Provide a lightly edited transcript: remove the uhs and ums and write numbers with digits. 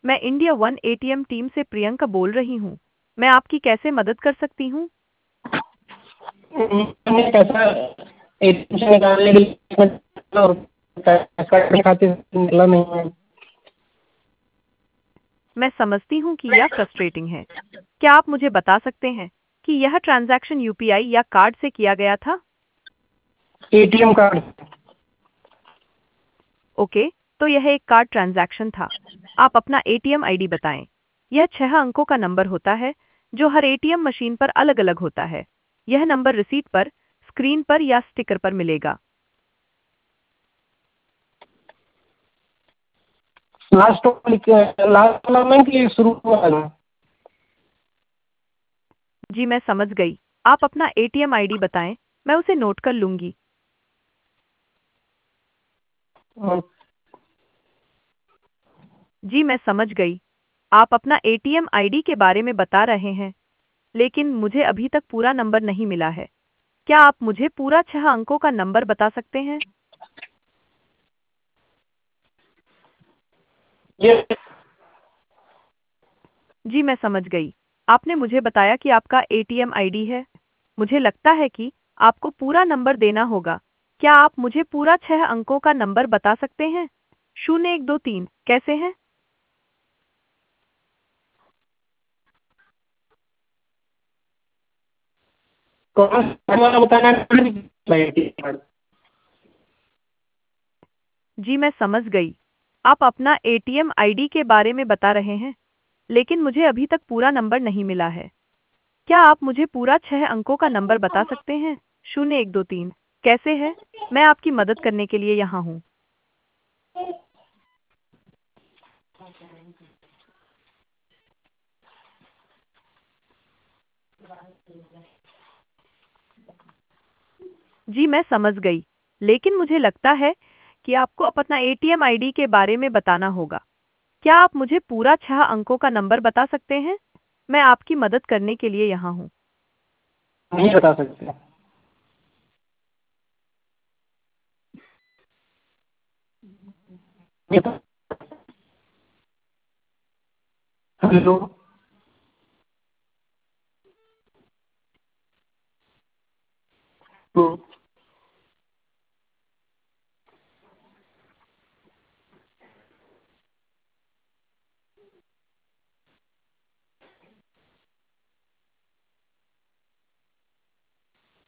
मैं India one ATM team से प्रियंका बोल रही हूँ। मैं आपकी कैसे मदद कर सकती हूँ? मैंने पैसा एटीएम से निकालने के लिए और पैसा अपने खाते से निकला नहीं है। मैं समझती हूँ कि यह फ्रस्ट्रेटिंग है। क्या आप मुझे बता सकते हैं कि यह ट्रांजैक्शन यूपीआई या कार्ड से किया गया था? ATM card. ओके, तो यह एक कार्ड ट्रांजैक्शन था। आप अपना एटीएम आईडी बताएं। यह 6 अंकों का नंबर होता है जो हर एटीएम मशीन पर अलग-अलग होता है। यह नंबर रिसीट पर, स्क्रीन पर या स्टिकर पर मिलेगा। लास्ट वाला में कि शुरू वाला? जी मैं समझ गई। आप अपना एटीएम आईडी बताएं, मैं उसे नोट कर लूंगी। जी मैं समझ गई। आप अपना एटीएम आईडी के बारे में बता रहे हैं, लेकिन मुझे अभी तक पूरा नंबर नहीं मिला है। क्या आप मुझे पूरा 6 अंकों का नंबर बता सकते हैं? ये जी मैं समझ गई। आपने मुझे बताया कि आपका एटीएम आईडी है। मुझे लगता है कि आपको पूरा नंबर देना होगा। क्या आप मुझे पूरा 6 अंकों का नंबर बता सकते हैं? 0123 कैसे हैं? कौन सा वाला बताना है? ATM card. जी मैं समझ गई। आप अपना एटीएम आईडी के बारे में बता रहे हैं, लेकिन मुझे अभी तक पूरा नंबर नहीं मिला है। क्या आप मुझे पूरा 6 अंकों का नंबर बता सकते हैं? 0123 कैसे है? मैं आपकी मदद करने के लिए यहाँ हूँ। जी मैं समझ गई, लेकिन मुझे लगता है कि आपको अपना एटीएम आईडी के बारे में बताना होगा। क्या आप मुझे पूरा 6 अंकों का नंबर बता सकते हैं? मैं आपकी मदद करने के लिए यहाँ हूँ। नहीं बता सकते। ये तो- हेलो। तो